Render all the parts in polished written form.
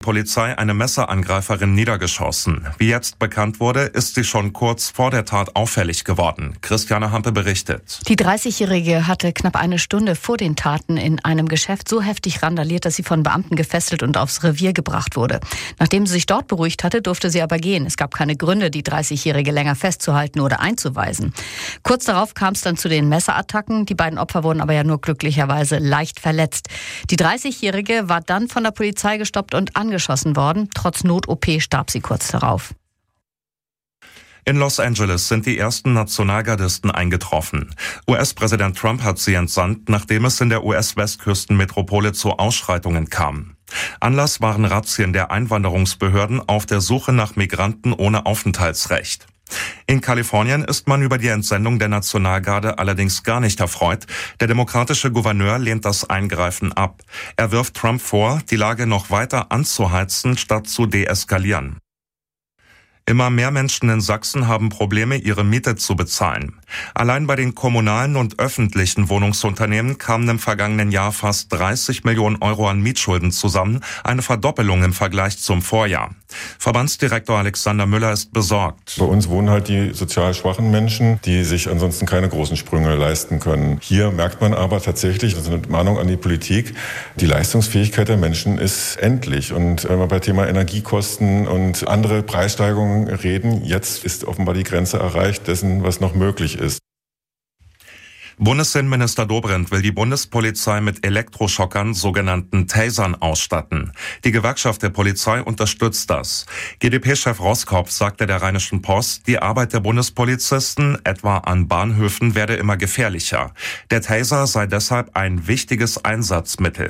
Bundespolizei eine Messerangreiferin niedergeschossen. Wie jetzt bekannt wurde, ist sie schon kurz vor der Tat auffällig geworden. Christiane Hampe berichtet. Die 30-Jährige hatte knapp eine Stunde vor den Taten in einem Geschäft so heftig randaliert, dass sie von Beamten gefesselt und aufs Revier gebracht wurde. Nachdem sie sich dort beruhigt hatte, durfte sie aber gehen. Es gab keine Gründe, die 30-Jährige länger festzuhalten oder einzuweisen. Kurz darauf kam es dann zu den Messerattacken. Die beiden Opfer wurden aber ja nur glücklicherweise leicht verletzt. Die 30-Jährige war dann von der Polizei gestoppt und angeschossen worden. Trotz Not-OP starb sie kurz darauf. In Los Angeles sind die ersten Nationalgardisten eingetroffen. US-Präsident Trump hat sie entsandt, nachdem es in der US-Westküstenmetropole zu Ausschreitungen kam. Anlass waren Razzien der Einwanderungsbehörden auf der Suche nach Migranten ohne Aufenthaltsrecht. In Kalifornien ist man über die Entsendung der Nationalgarde allerdings gar nicht erfreut. Der demokratische Gouverneur lehnt das Eingreifen ab. Er wirft Trump vor, die Lage noch weiter anzuheizen, statt zu deeskalieren. Immer mehr Menschen in Sachsen haben Probleme, ihre Miete zu bezahlen. Allein bei den kommunalen und öffentlichen Wohnungsunternehmen kamen im vergangenen Jahr fast 30 Millionen Euro an Mietschulden zusammen, eine Verdoppelung im Vergleich zum Vorjahr. Verbandsdirektor Alexander Müller ist besorgt. Bei uns wohnen halt die sozial schwachen Menschen, die sich ansonsten keine großen Sprünge leisten können. Hier merkt man aber tatsächlich, das ist eine Mahnung an die Politik, die Leistungsfähigkeit der Menschen ist endlich. Und wenn wir bei Thema Energiekosten und andere Preissteigerungen reden, jetzt ist offenbar die Grenze erreicht dessen, was noch möglich ist. Bundesinnenminister Dobrindt will die Bundespolizei mit Elektroschockern, sogenannten Tasern, ausstatten. Die Gewerkschaft der Polizei unterstützt das. GdP-Chef Roskopf sagte der Rheinischen Post, die Arbeit der Bundespolizisten, etwa an Bahnhöfen, werde immer gefährlicher. Der Taser sei deshalb ein wichtiges Einsatzmittel.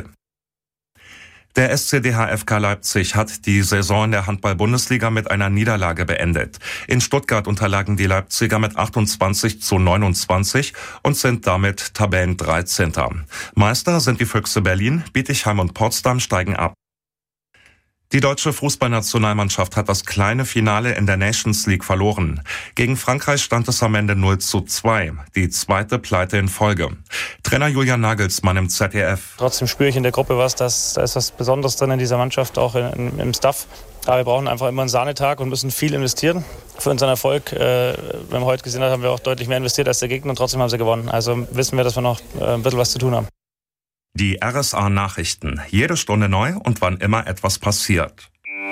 Der SC DHFK Leipzig hat die Saison in der Handball-Bundesliga mit einer Niederlage beendet. In Stuttgart unterlagen die Leipziger mit 28:29 und sind damit Tabellen 13. Meister sind die Füchse Berlin, Bietigheim und Potsdam steigen ab. Die deutsche Fußballnationalmannschaft hat das kleine Finale in der Nations League verloren. Gegen Frankreich stand es am Ende 0:2, die zweite Pleite in Folge. Trainer Julian Nagelsmann im ZDF. Trotzdem spüre ich in der Gruppe was, da ist was Besonderes drin in dieser Mannschaft, auch im Staff. Aber wir brauchen einfach immer einen Sahnetag und müssen viel investieren für unseren Erfolg. Wenn wir heute gesehen haben, haben wir auch deutlich mehr investiert als der Gegner und trotzdem haben sie gewonnen. Also wissen wir, dass wir noch ein bisschen was zu tun haben. Die RSA-Nachrichten. Jede Stunde neu und wann immer etwas passiert.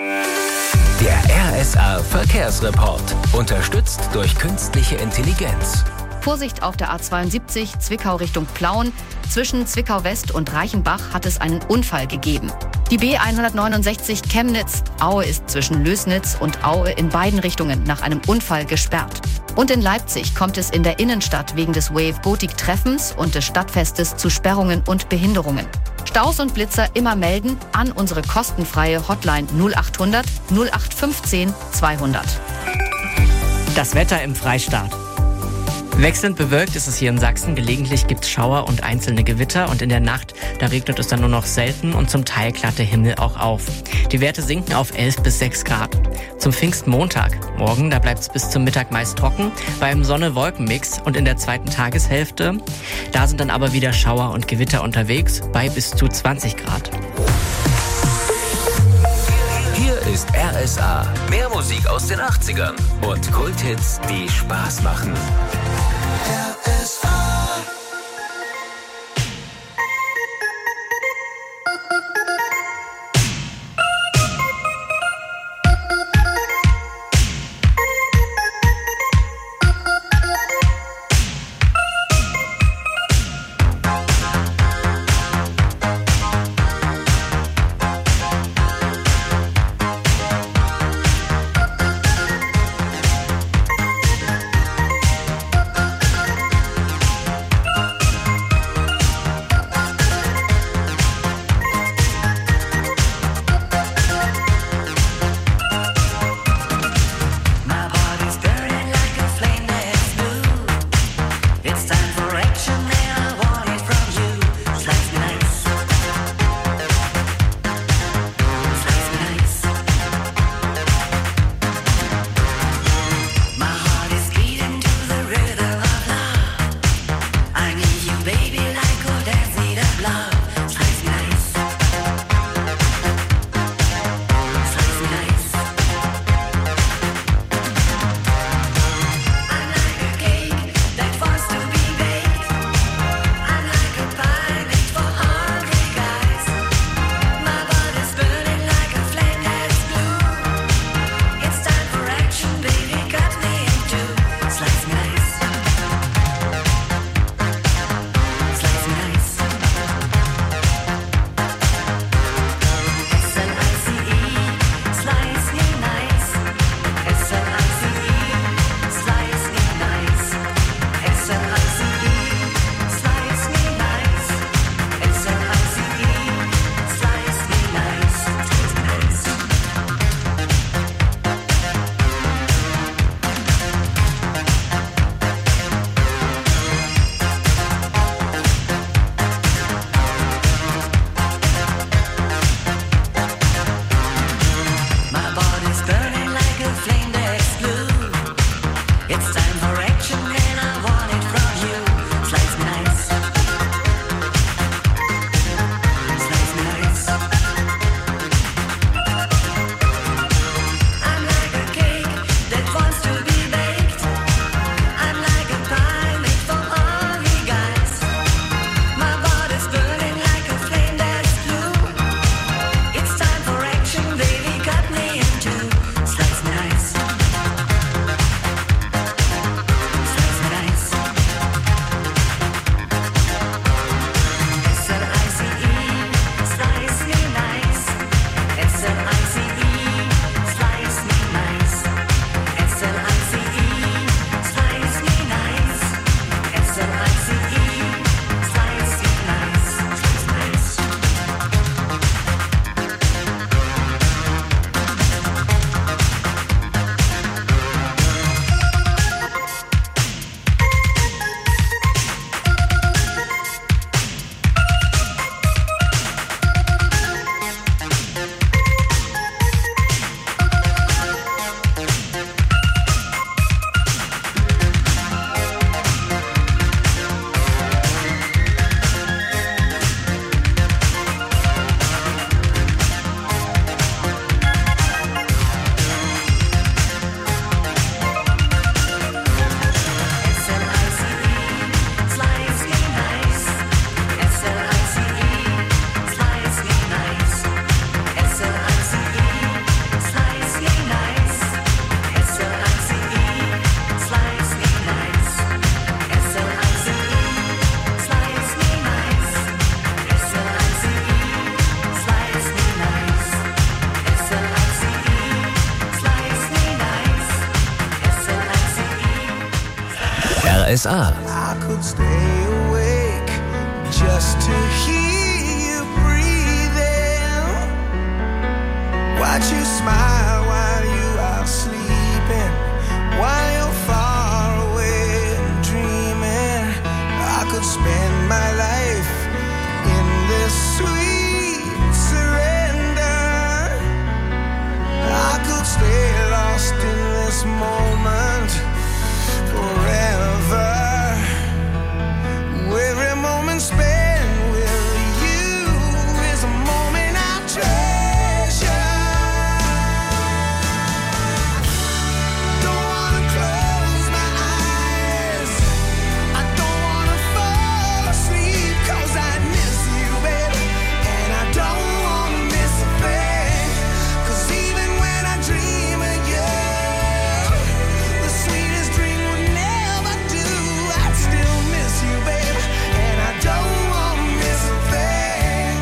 Der RSA-Verkehrsreport. Unterstützt durch künstliche Intelligenz. Vorsicht auf der A72 Zwickau Richtung Plauen. Zwischen Zwickau West und Reichenbach hat es einen Unfall gegeben. Die B169 Chemnitz-Aue ist zwischen Lößnitz und Aue in beiden Richtungen nach einem Unfall gesperrt. Und in Leipzig kommt es in der Innenstadt wegen des Wave Gothic Treffens und des Stadtfestes zu Sperrungen und Behinderungen. Staus und Blitzer immer melden an unsere kostenfreie Hotline 0800 0815 200. Das Wetter im Freistaat. Wechselnd bewölkt ist es hier in Sachsen. Gelegentlich gibt es Schauer und einzelne Gewitter. Und in der Nacht, da regnet es dann nur noch selten und zum Teil klart der Himmel auch auf. Die Werte sinken auf 11 bis 6 Grad. Zum Pfingstmontag. Morgen, da bleibt es bis zum Mittag meist trocken. Beim Sonne-Wolken-Mix und in der zweiten Tageshälfte. Da sind dann aber wieder Schauer und Gewitter unterwegs bei bis zu 20 Grad. Hier ist RSA. Mehr Musik aus den 80ern und Kulthits, die Spaß machen. RSA. RSA. I could stay awake just to hear you breathing. Watch you smile while you are sleeping, while you're far away and dreaming. I could spend my life in this sweet surrender. I could stay lost in this moment forever. Every moment spent with you is a moment I treasure. Don't wanna close my eyes, I don't wanna fall asleep, 'cause I miss you, baby, and I don't wanna miss a thing. 'Cause even when I dream of you, the sweetest dream would never do. I'd still miss you, baby, and I don't wanna miss a thing.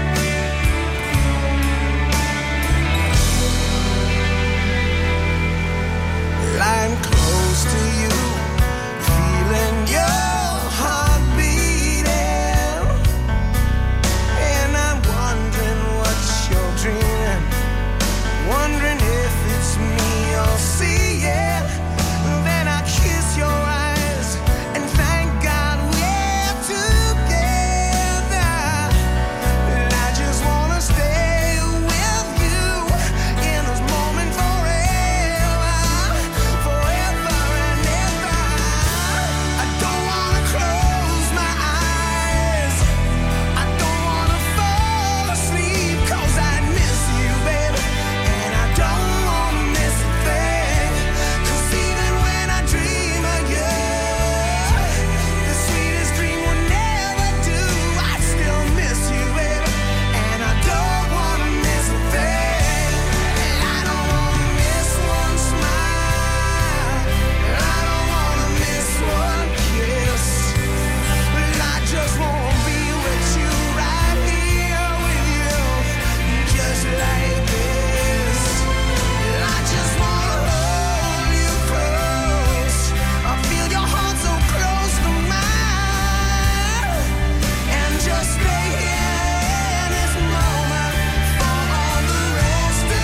Lying close to you, feeling your heart beating, and I'm wondering what you're dreaming, wondering if it's me you're seeing. Then I kiss your eyes and thank God we're together. And I just wanna stay with you in this moment forever, forever and ever. I don't wanna close my eyes, I don't wanna fall asleep, 'cause I miss you, baby, and I don't wanna miss a thing. 'Cause even when I dream of you, the sweetest dream would never do. I'd still miss you, baby, and I don't wanna miss a thing. I don't wanna miss one smile, I don't wanna miss one kiss, but I just wanna be with you, right here with you, just like this. I just wanna hold you close, I feel your heart so close to mine, and just stay here in this moment for all the rest of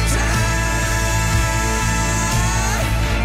time.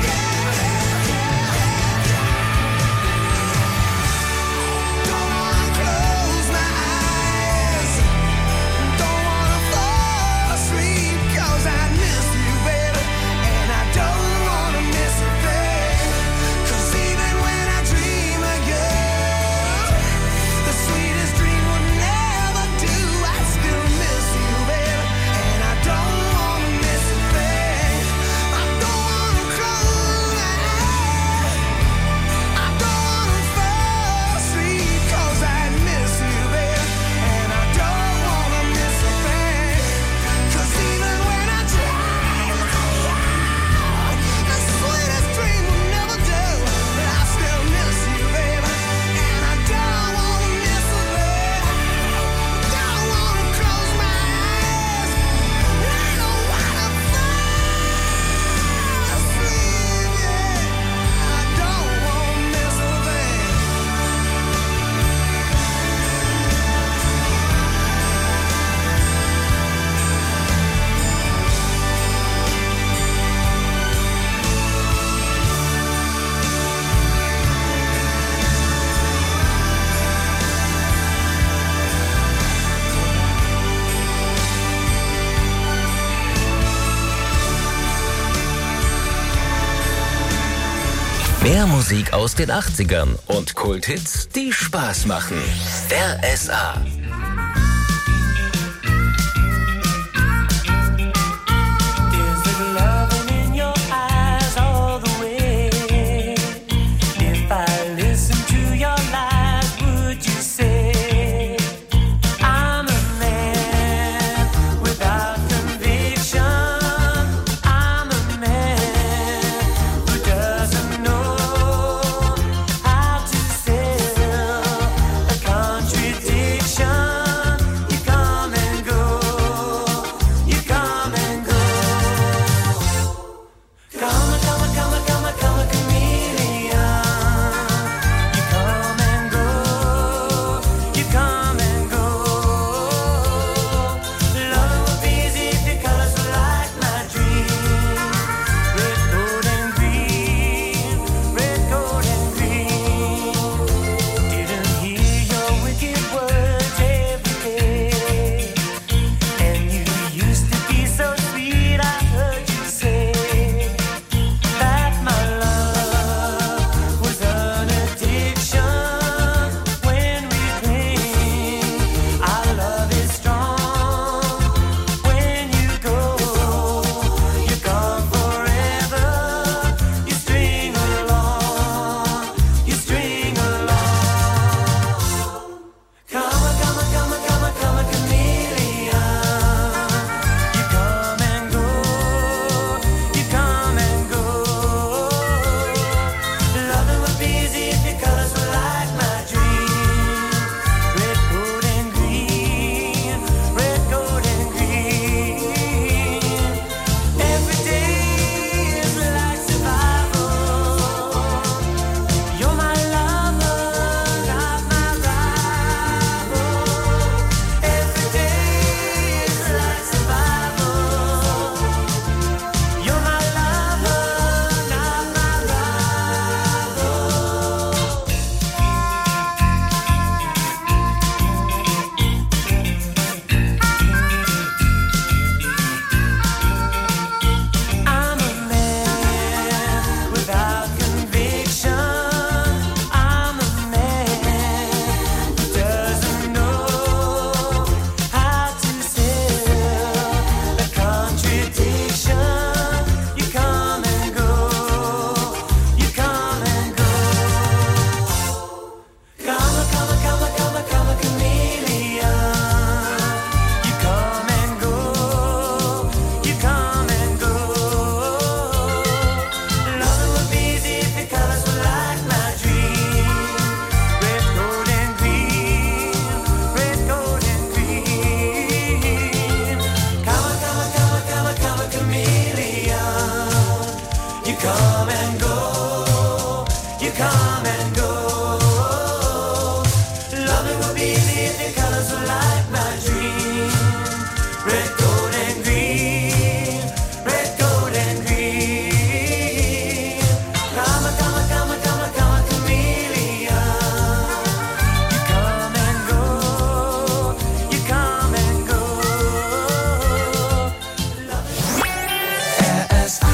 Don't wanna close my eyes, don't wanna fall asleep, 'cause I miss you, baby, and I don't wanna miss a thing. 'Cause even when I dream of you, the sweetest dream would never do. I still miss you, baby, and I don't wanna miss a thing. I don't wanna close my eyes, I don't wanna fall asleep, 'cause I miss you, baby, and I don't wanna miss a thing. 'Cause even when I dream of you, the sweetest dream will never do. But I still miss you, baby, and I don't wanna miss a thing. Don't wanna close my eyes, I don't wanna fall asleep, yeah. I don't wanna miss a thing. Mehr Musik aus den 80ern und Kulthits, die Spaß machen. RSA. Is it loving in your eyes all the way? If I listen to your lies, would you say I'm a man without conviction? I'm a man who doesn't know how to sell a contradiction. come and go, you come and go. Loving will be the colors of light, my dream. Red, gold, and green. Red, gold, and green. Come, come, come, come, come, chameleon. You come and go. You come and go. RSA.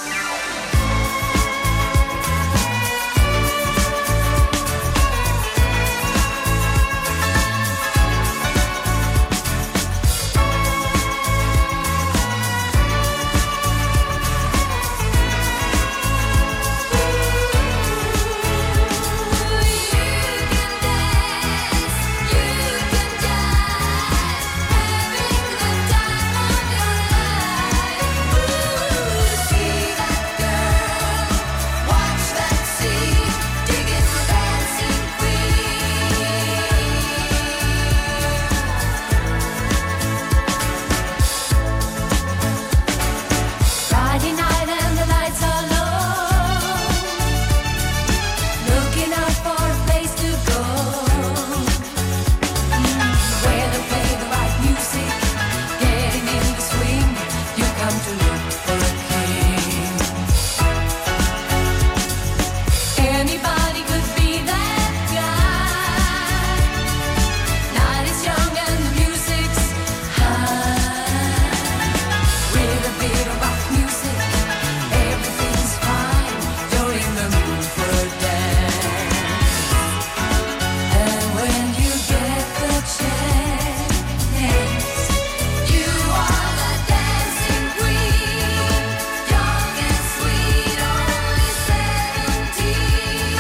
Friday night and the lights are low, looking out for a place to go, where they play the right music, getting in the swing. You come to look for a king. Anybody could be that guy. Night is young and the music's high. With a bit of rock music, everything's fine. You're in the mood for a dance. And when you get the chance, you are the dancing queen. Young and sweet, only 17.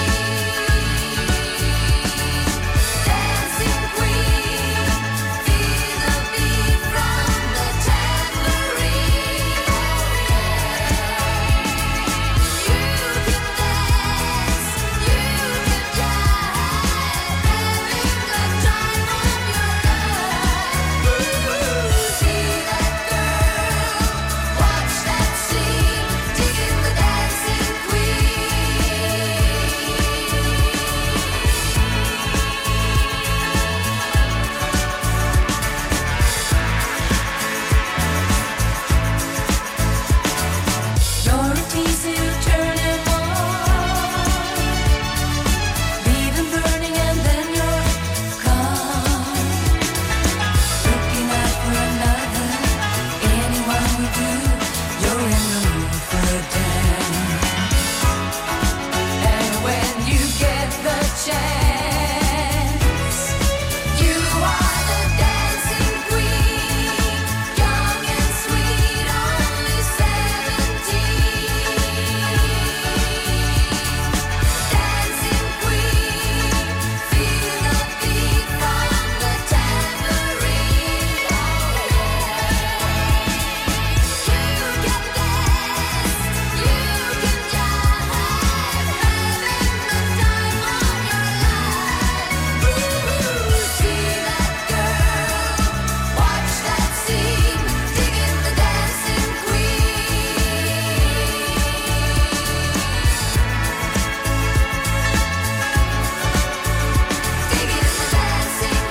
Dancing queen, feel the beat from the tambourine. You can dance, you can jive, having the time of your life. See that girl, watch that scene, digging the dancing queen. You're a teaser, you turn him on, leave him burning and then you're gone. Looking out for another, anyone will do. You're in the mood for a dance. And when you get the chance, you are the dancing queen. Young and sweet, only 17. Dancing queen, feel the beat from the tambourine. You can dance, you can jive, having the time of your life. See that girl, watch that scene, digging the dancing queen. Digging the dancing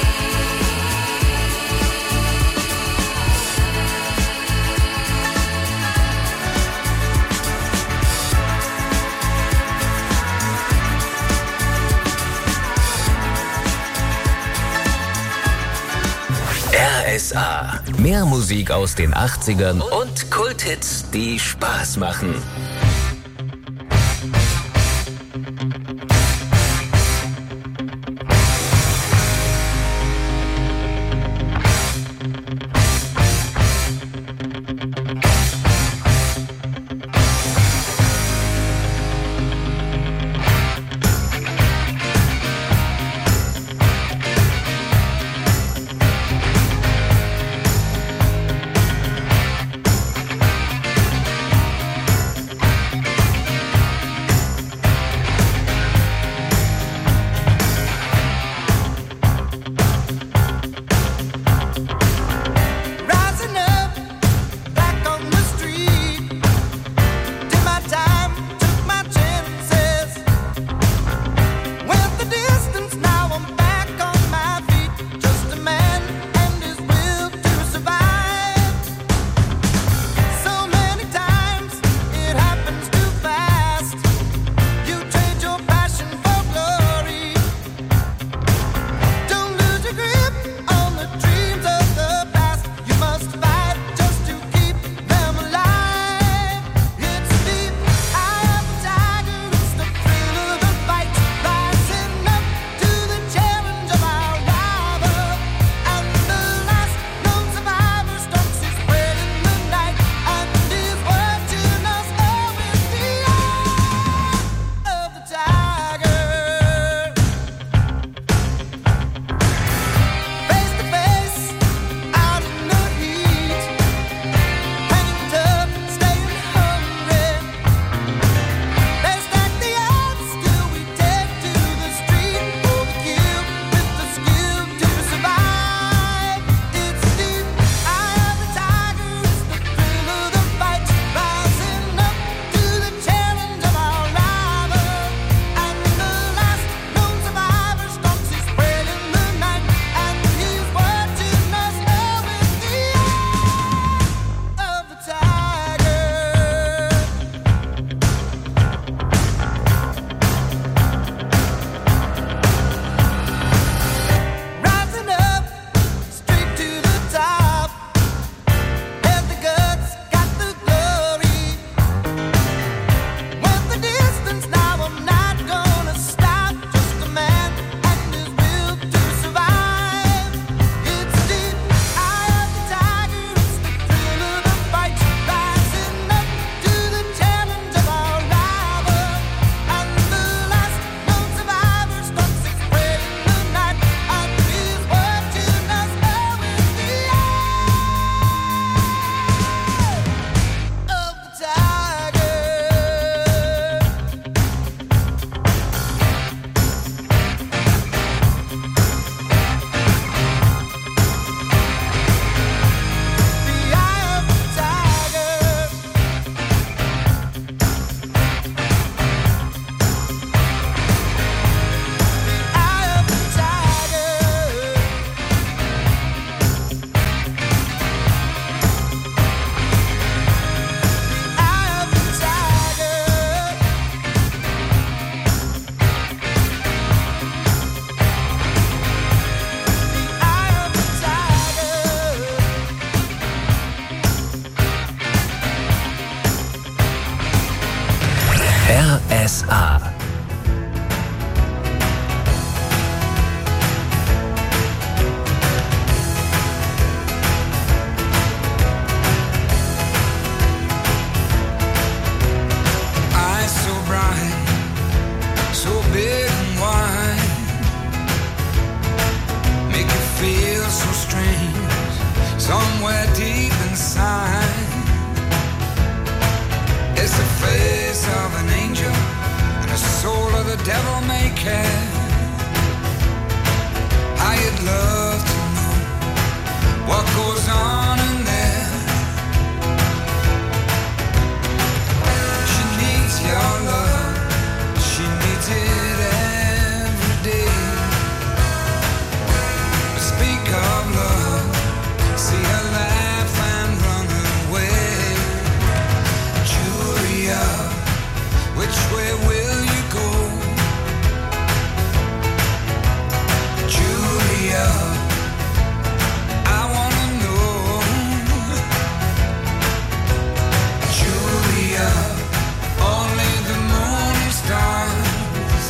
RSA. Mehr Musik aus den 80ern und Kulthits, die Spaß machen. RSA. Somewhere deep inside, it's the face of an angel and the soul of the devil may care. I'd love to know what goes on in there. She needs your love, she needs it every day. But speak of love, see her laugh and run away. Julia, which way will you go? Julia, I wanna know. Julia, only the moon and stars.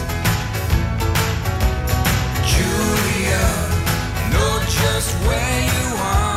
Julia, know just where you are.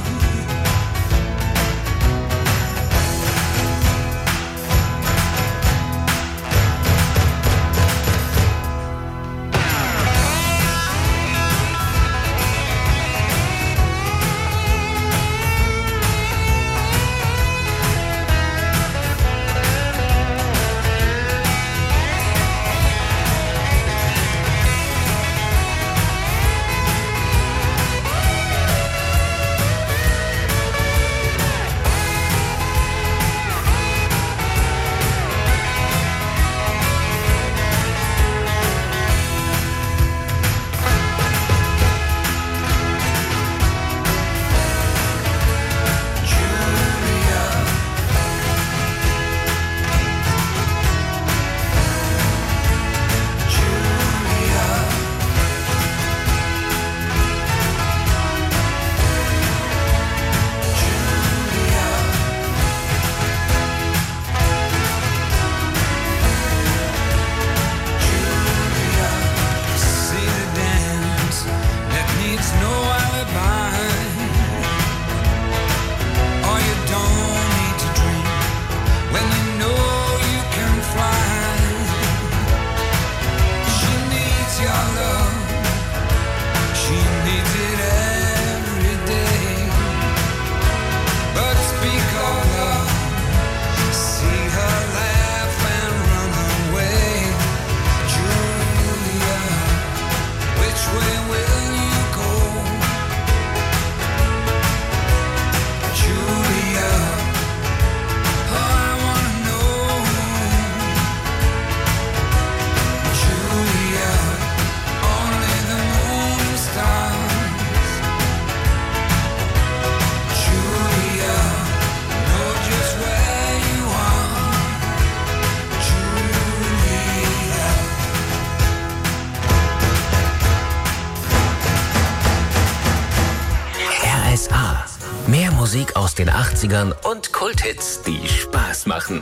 Mehr Musik aus den 80ern und Kulthits, die Spaß machen.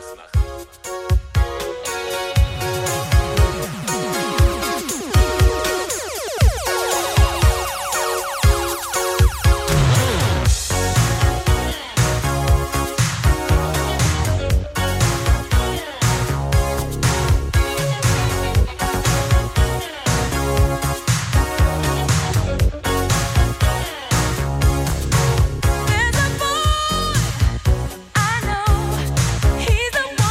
There's a boy I know, he's the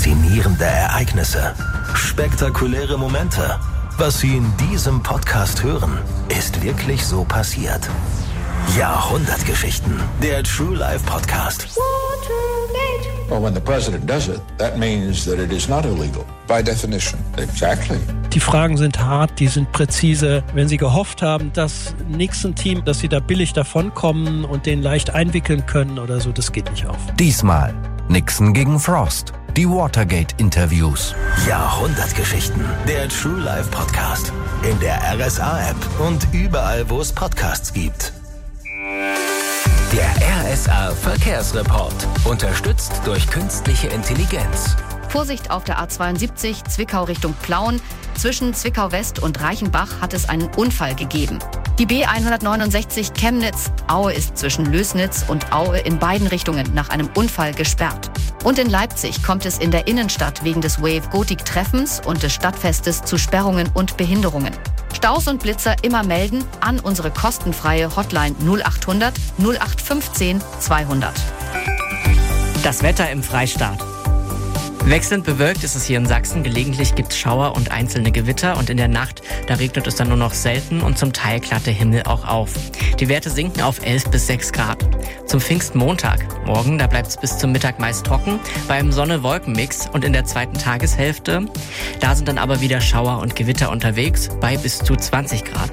faszinierende Ereignisse, spektakuläre Momente. Was Sie in diesem Podcast hören, ist wirklich so passiert. Jahrhundertgeschichten, der True Life Podcast. Well, when the president does it, that means that it is not illegal. By definition. Exactly. Die Fragen sind hart, die sind präzise. Wenn Sie gehofft haben, das Nixon-Team, dass Sie da billig davonkommen und den leicht einwickeln können oder so, das geht nicht auf. Diesmal Nixon gegen Frost. Die Watergate-Interviews. Jahrhundertgeschichten. Der True Life Podcast. In der RSA-App und überall, wo es Podcasts gibt. Der RSA Verkehrsreport. Unterstützt durch künstliche Intelligenz. Vorsicht auf der A72 Zwickau Richtung Plauen. Zwischen Zwickau West und Reichenbach hat es einen Unfall gegeben. Die B169 Chemnitz-Aue ist zwischen Lößnitz und Aue in beiden Richtungen nach einem Unfall gesperrt. Und in Leipzig kommt es in der Innenstadt wegen des Wave Gothic Treffens und des Stadtfestes zu Sperrungen und Behinderungen. Staus und Blitzer immer melden an unsere kostenfreie Hotline 0800 0815 200. Das Wetter im Freistaat. Wechselnd bewölkt ist es hier in Sachsen. Gelegentlich gibt es Schauer und einzelne Gewitter und in der Nacht, da regnet es dann nur noch selten und zum Teil klart der Himmel auch auf. Die Werte sinken auf 11 bis 6 Grad. Zum Pfingstmontag, morgen, da bleibt es bis zum Mittag meist trocken, bei einem Sonne-Wolken-Mix und in der zweiten Tageshälfte, da sind dann aber wieder Schauer und Gewitter unterwegs bei bis zu 20 Grad.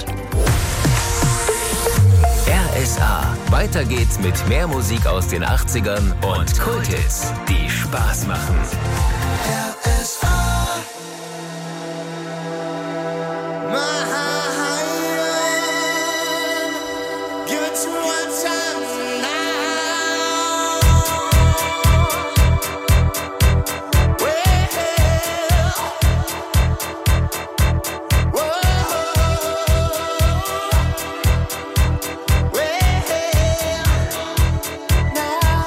RSA. Weiter geht's mit mehr Musik aus den 80ern und Kulthits, die Spaß machen. RSA. Give it to me one time now.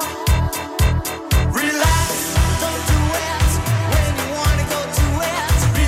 Relax, don't do it when you wanna go to it.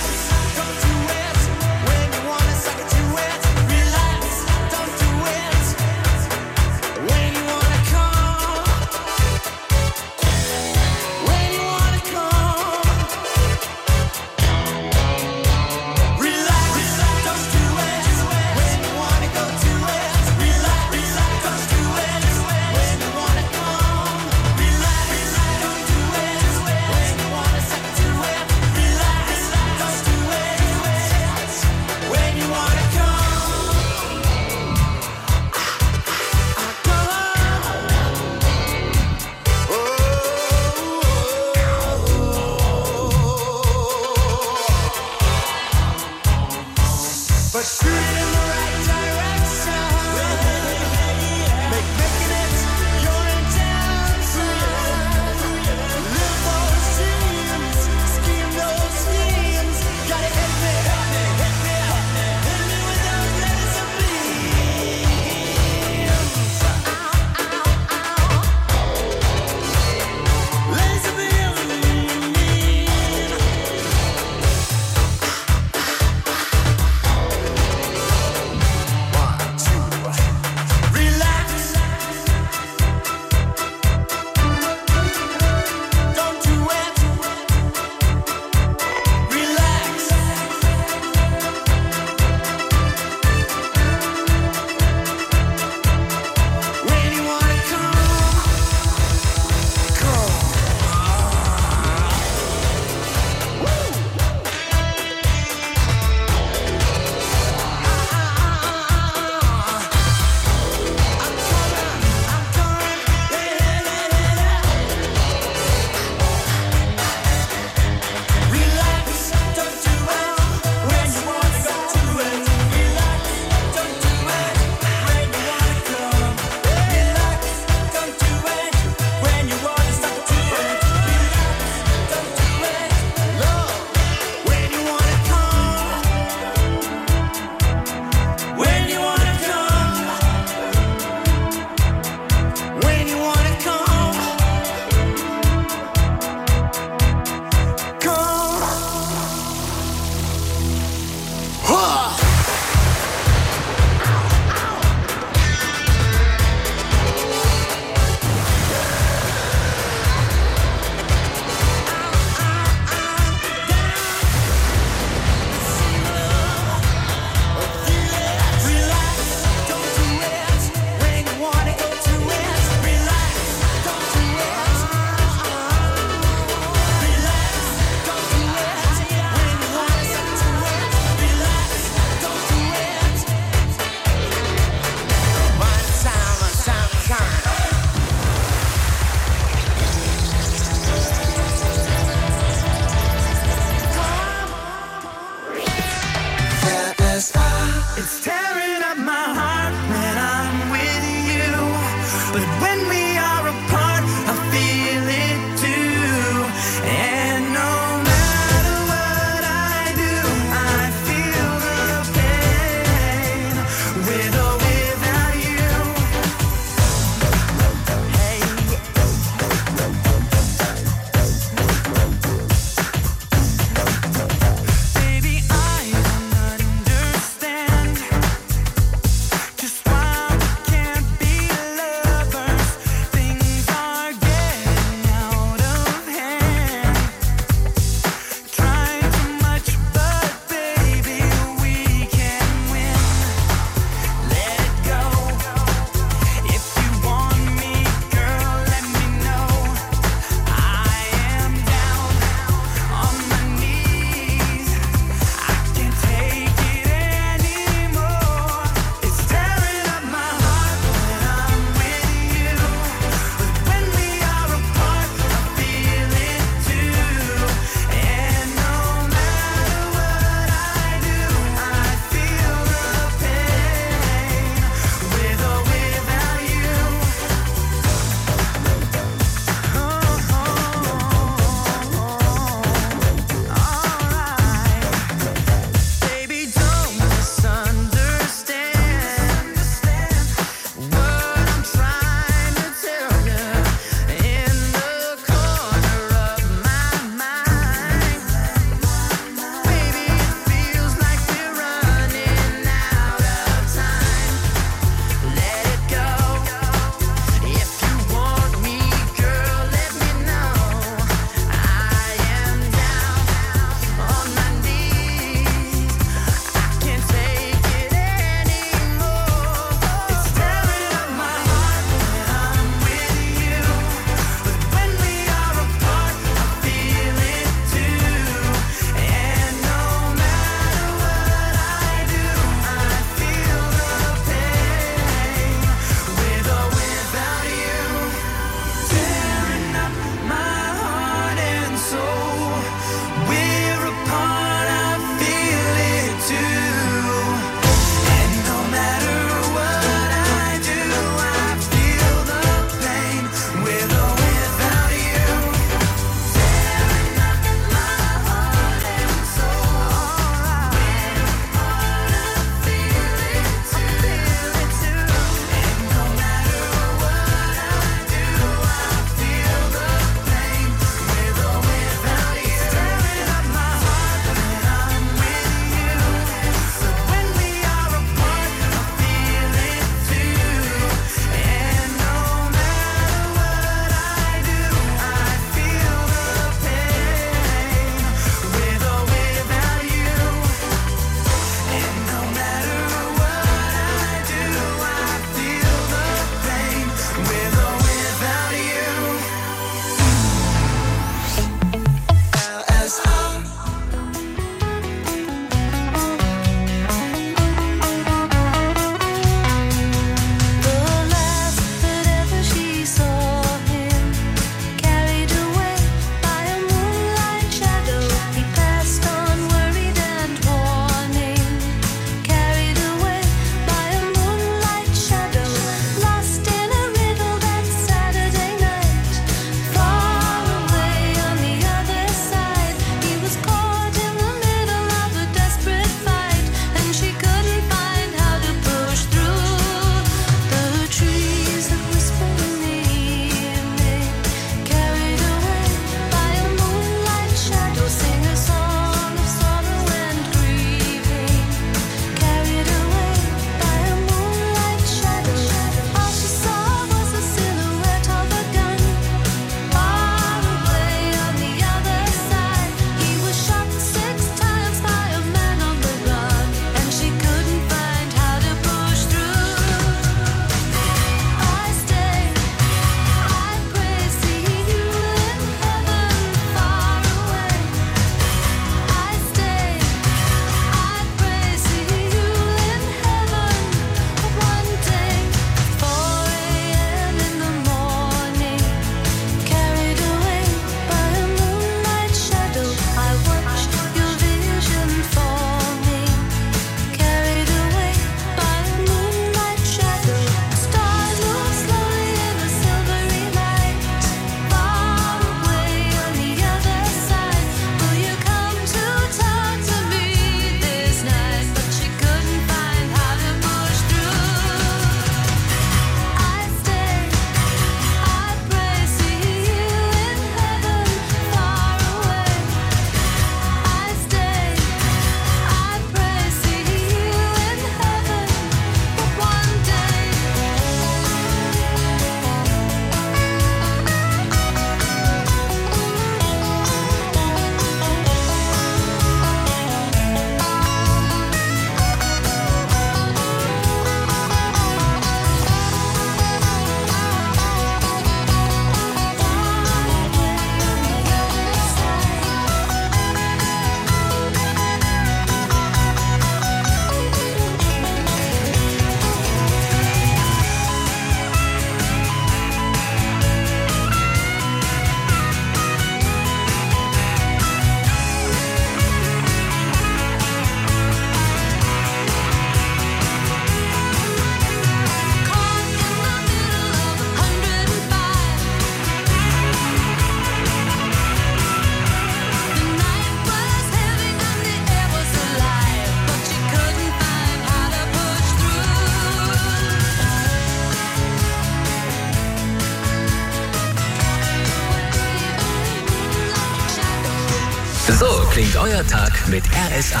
klingt euer Tag mit RSA.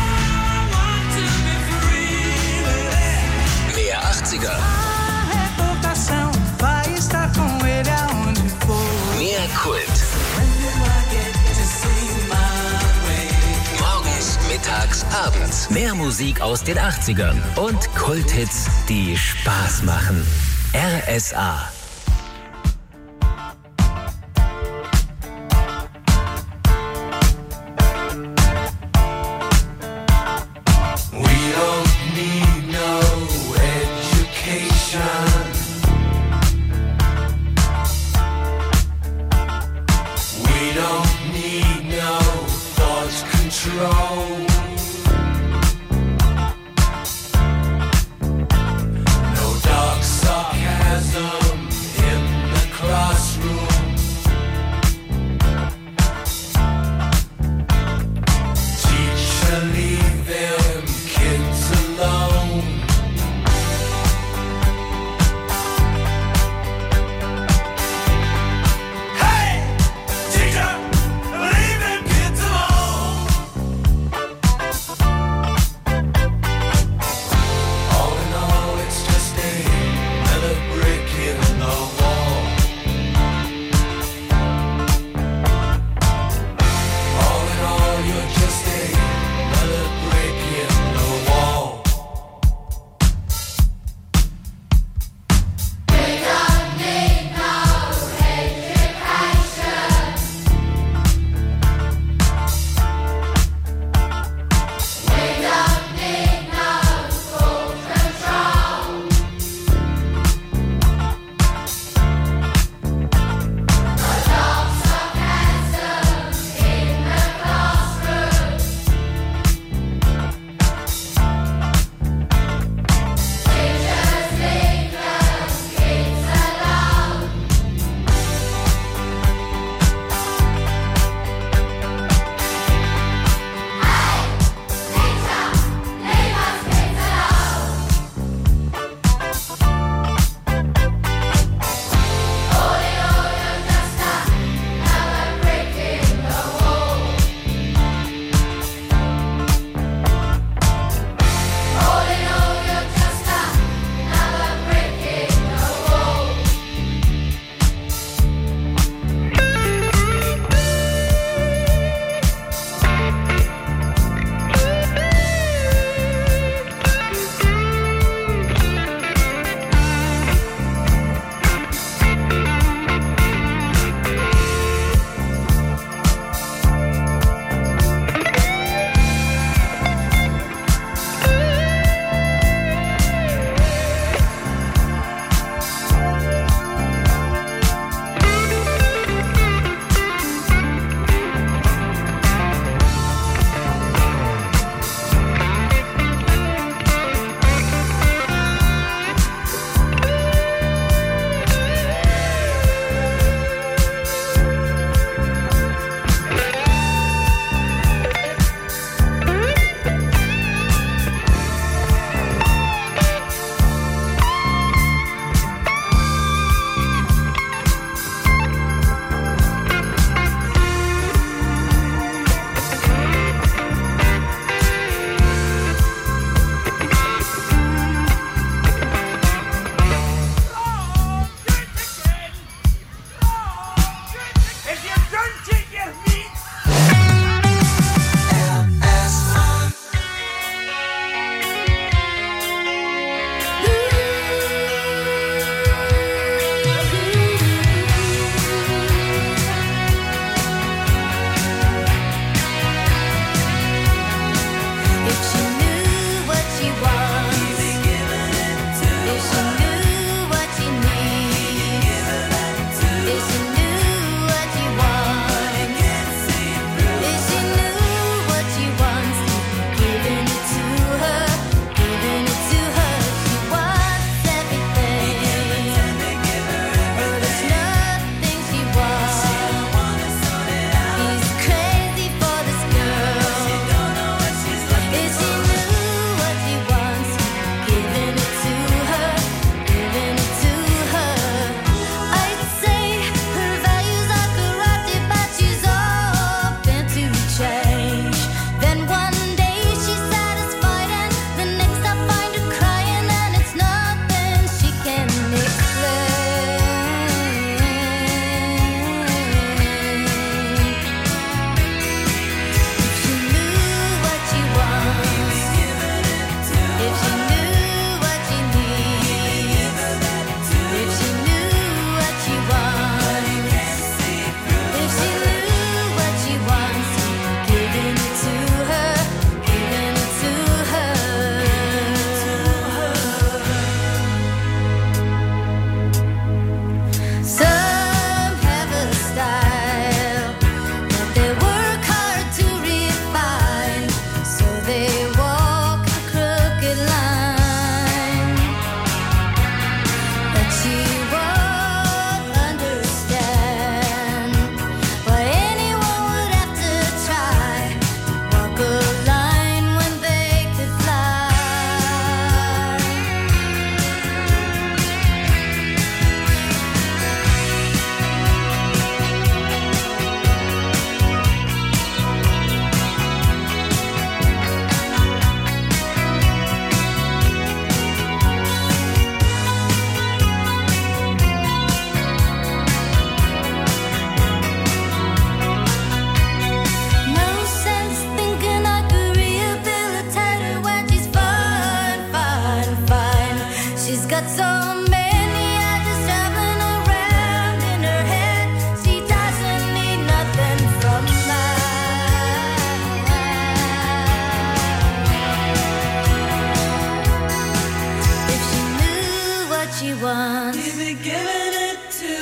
Mehr 80er. Mehr Kult. Morgens, mittags, abends. Mehr Musik aus den 80ern und Kulthits, die Spaß machen. RSA. No dark sarcasm.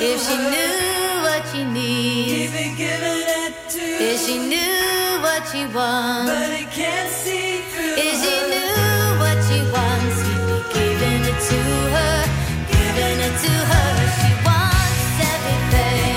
If she knew what she needs, if she knew what she wants, but it can't see through. If she knew what she wants, he'd be giving it to her, giving it to her. She wants everything.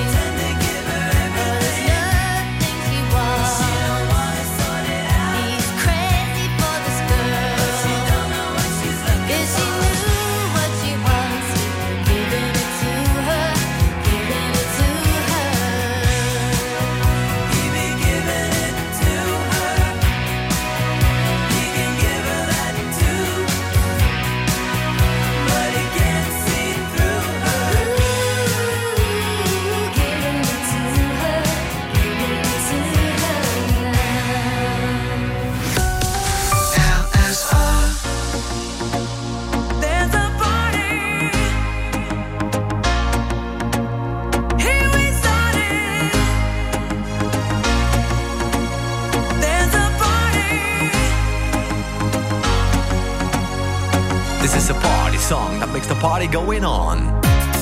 This is a party song that makes the party going on.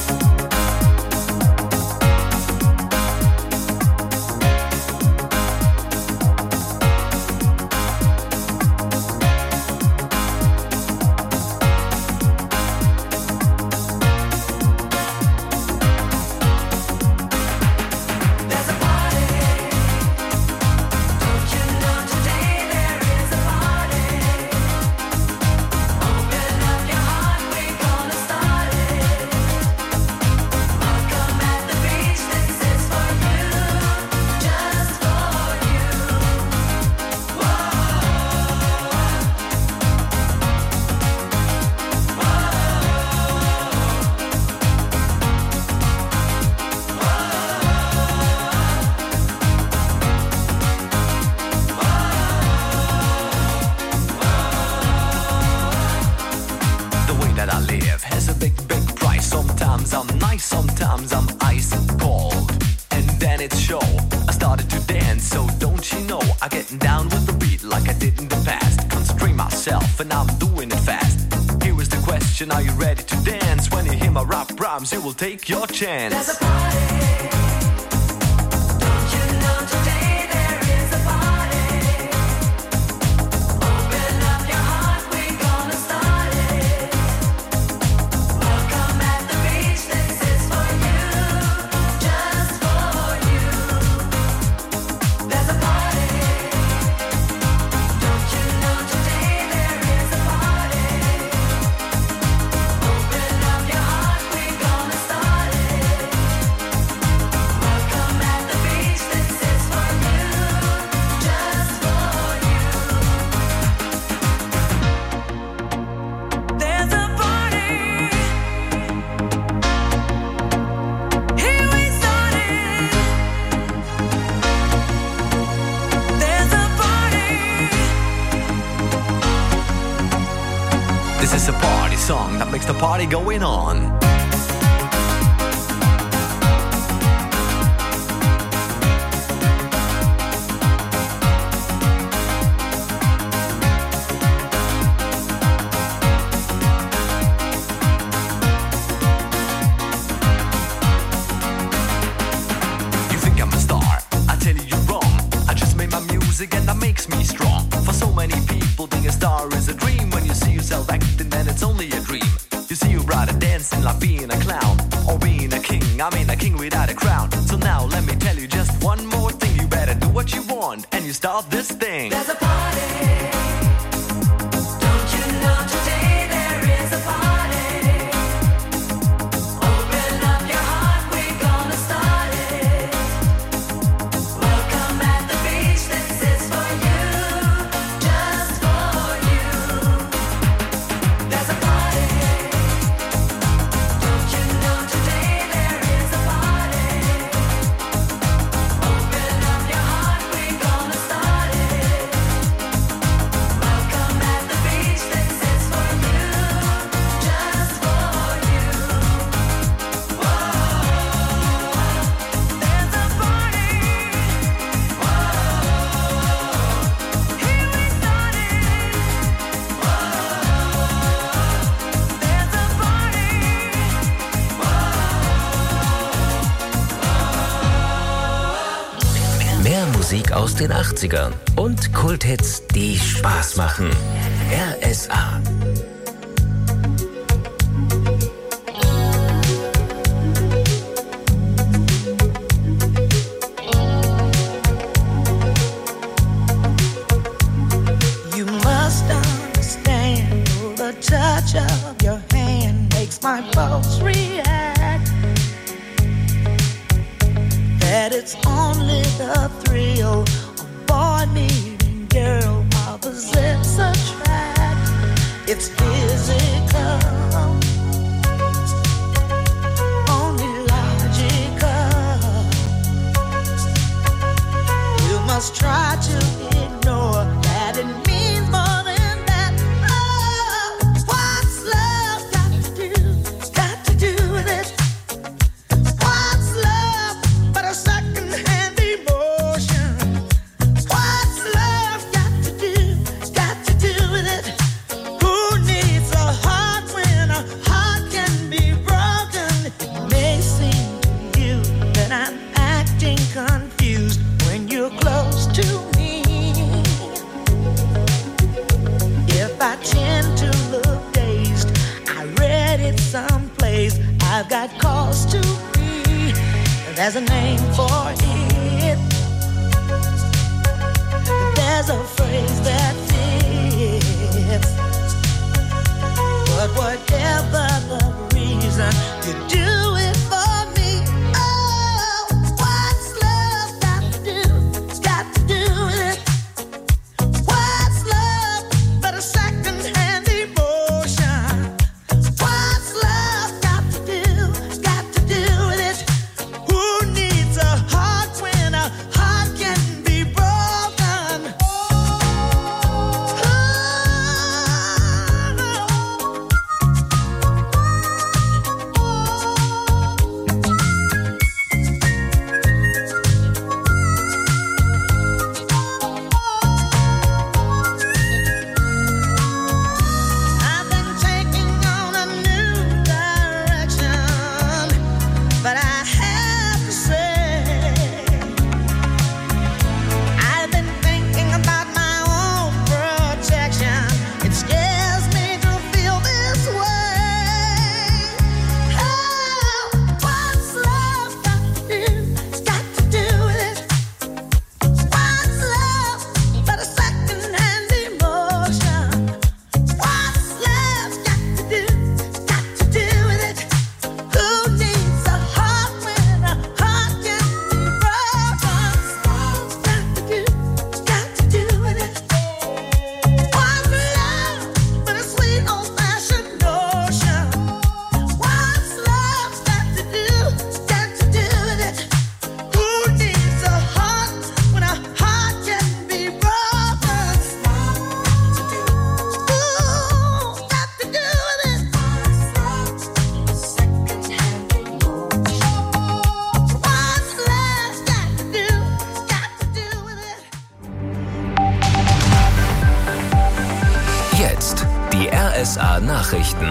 Sometimes I'm ice cold, and then it's show. I started to dance, so don't you know? I get down with the beat like I did in the past. Constrain myself, and I'm doing it fast. Here is the question: are you ready to dance? When you hear my rap rhymes, you will take your chance. There's a party. Don't you know today there is a party? Open up your heart, we're gonna start it. Welcome at the beach, this is for you, just for you. There's a party. Don't you know today there is a party? Open up your heart, we're gonna start it. Welcome at the beach, this is for you, just for you. There's a party. Here we started. There's a party. This is a party song that makes the party going on. You think I'm a star? I tell you you're wrong. I just made my music and that makes me strong. For so many people, being a star is a dream. When you see yourself acting, then it's only a dream. You see your brother dancing like being a clown, or being a king. I mean a king without a crown. So now let me tell you just one more thing. You better do what you want, and you start this thing. There's a party. Don't you know today there is a party? Open up your heart, we're gonna start it. Welcome at the beach, this is for you, just for you. There's a party. Don't you know today there is a party? Open up your heart, we're gonna start it. Musik aus den 80ern und Kulthits, die Spaß machen. RSA. You must understand, the touch of your hand makes my pulse react. That it's only the thrill of boy meeting girl, opposites attract. It's physical, only logical. You must try to ignore that it means more than that. Oh, what's love got to do with it? What's love but a second-hand emotion? What's love got to do with it? Who needs a heart when a heart can be broken? It may seem to you that I'm acting confused when you're close to me. If I tend to look dazed, I read it someplace. I've got cause to be. There's a name for it. There's a phrase that fits. But whatever the reason, you do it for me. Oh, what's love got to do with it? What's love but a second-hand emotion? What's love got to do with it? Who needs a heart when a heart can be broken? I've been taking on a new direction, but I have to say, I've been thinking about my own protection. It scares me to feel this way. Oh, what's love got to do with it? What's love but a second-hand emotion? What's love got to do with it? Who needs a heart when a heart can be broken? What's got to do with it? What's love but a sweet old-fashioned notion? What's love got to do with it? Who needs a heart when a heart can be broken? Ooh, got to do with it. Second-hand emotion. What's love got to do with it? Jetzt die RSA Nachrichten.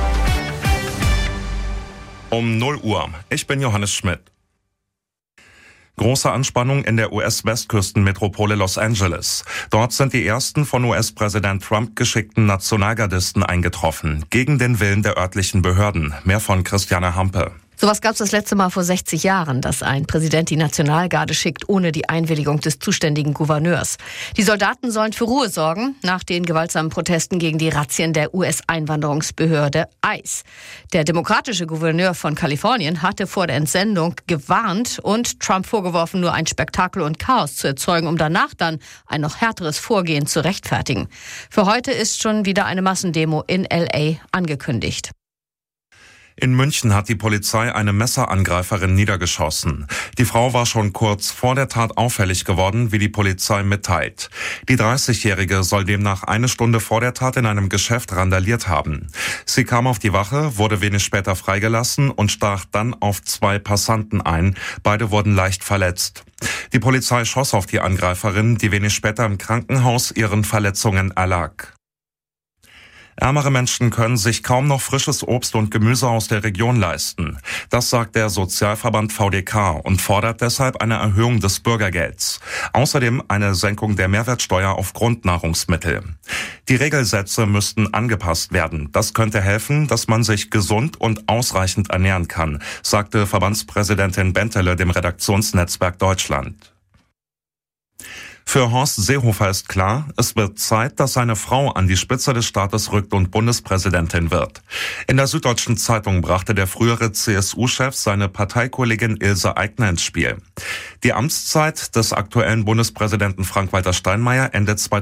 Um 0 Uhr. Ich bin Johannes Schmidt. Große Anspannung in der US-Westküstenmetropole Los Angeles. Dort sind die ersten von US-Präsident Trump geschickten Nationalgardisten eingetroffen. Gegen den Willen der örtlichen Behörden. Mehr von Christiane Hampe. Sowas gab es das letzte Mal vor 60 Jahren, dass ein Präsident die Nationalgarde schickt, ohne die Einwilligung des zuständigen Gouverneurs. Die Soldaten sollen für Ruhe sorgen, nach den gewaltsamen Protesten gegen die Razzien der US-Einwanderungsbehörde ICE. Der demokratische Gouverneur von Kalifornien hatte vor der Entsendung gewarnt und Trump vorgeworfen, nur ein Spektakel und Chaos zu erzeugen, um danach dann ein noch härteres Vorgehen zu rechtfertigen. Für heute ist schon wieder eine Massendemo in L.A. angekündigt. In München hat die Polizei eine Messerangreiferin niedergeschossen. Die Frau war schon kurz vor der Tat auffällig geworden, wie die Polizei mitteilt. Die 30-Jährige soll demnach eine Stunde vor der Tat in einem Geschäft randaliert haben. Sie kam auf die Wache, wurde wenig später freigelassen und stach dann auf 2 Passanten ein. Beide wurden leicht verletzt. Die Polizei schoss auf die Angreiferin, die wenig später im Krankenhaus ihren Verletzungen erlag. Ärmere Menschen können sich kaum noch frisches Obst und Gemüse aus der Region leisten. Das sagt der Sozialverband VDK und fordert deshalb eine Erhöhung des Bürgergelds. Außerdem eine Senkung der Mehrwertsteuer auf Grundnahrungsmittel. Die Regelsätze müssten angepasst werden. Das könnte helfen, dass man sich gesund und ausreichend ernähren kann, sagte Verbandspräsidentin Bentele dem Redaktionsnetzwerk Deutschland. Für Horst Seehofer ist klar, es wird Zeit, dass seine Frau an die Spitze des Staates rückt und Bundespräsidentin wird. In der Süddeutschen Zeitung brachte der frühere CSU-Chef seine Parteikollegin Ilse Aigner ins Spiel. Die Amtszeit des aktuellen Bundespräsidenten Frank-Walter Steinmeier endet 2020.